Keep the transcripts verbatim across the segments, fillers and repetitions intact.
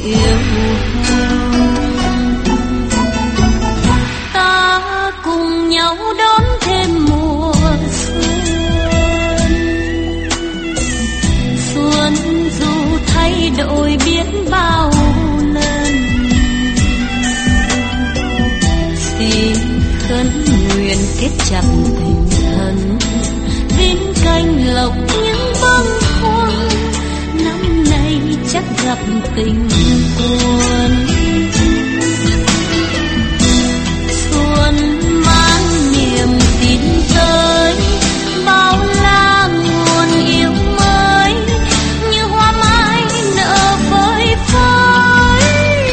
yêu ta cùng nhau đón thêm mùa xuân. Xuân dù thay đổi biết bao lần, xin khấn nguyện kết chặt tình thân, đến canh lộc những bông hoa năm nay chắc gặp tình cuốn. Xuân mang niềm tin tới bao la nguồn yêu mới, như hoa mai nở phơi phới.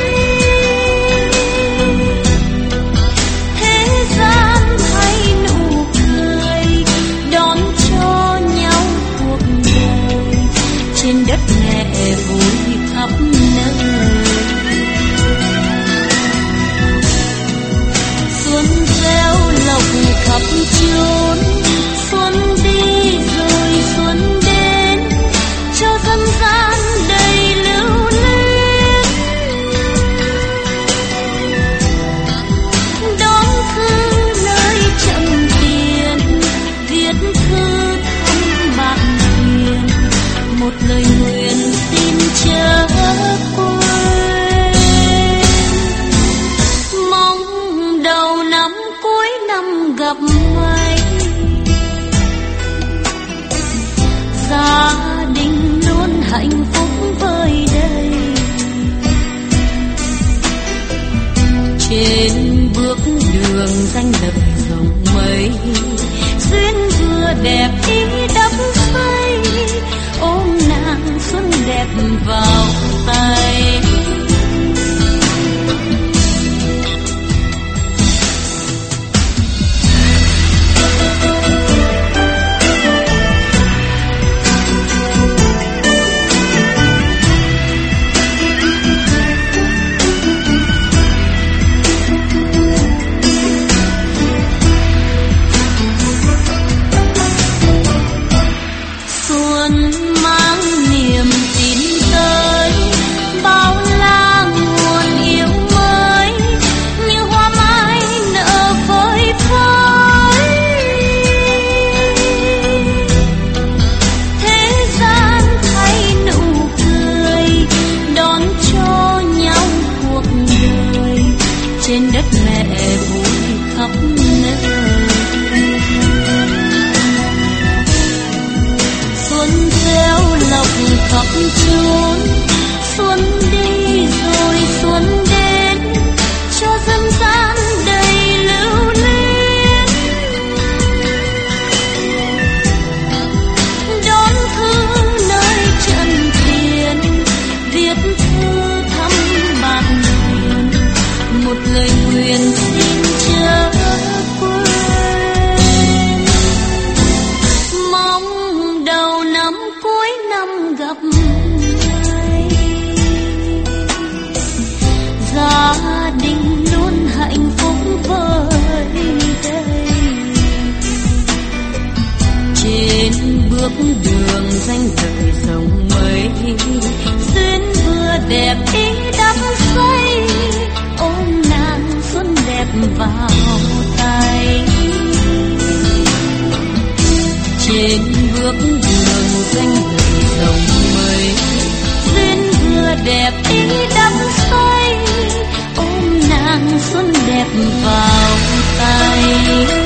Thế gian thay nụ cười đón cho nhau cuộc đời, trên đất mẹ vui khắp nơi. Xuân gieo lộc khắp chốn, xuân đi rồi xuân đến, cho dân gian đầy lưu luyến. Đón thư nơi chậm tiền, viết thư thăm bạn hiền, một lời nguyện xin chớ quên. Mong đầu năm cuối năm gặp may, gia đình luôn hạnh phúc vơi đầy. Trên bước đường danh lợi rộng mây, duyên vừa đẹp ý đắp xây, ôm nàng xuân đẹp vào tay. Xuân mang niềm tin tới bao la nguồn yêu mới, như hoa mai nở phơi phới. Thế gian thay nụ cười đón cho nhau cuộc đời, trên đất mẹ vui khắp nơi. Xuân gieo lộc khắp chốn, xuân đi rồi xuân đến, cho dân gian đầy lưu luyến. Đón thư nơi chân tiền, viết thư thăm bạn hiền, một lời nguyện xin chớ quên. Mong đầu năm cuối năm gặp may, gia đình luôn hạnh phúc vơi đầy. Trên bước đường danh lợi rộng mây, duyên vừa đẹp ý đắp xây, ôm nàng xuân đẹp vào tay. Trên bước đường danh lợi rộng mây, duyên vừa đẹp ý đắp xây, ôm nàng xuân đẹp vào tay.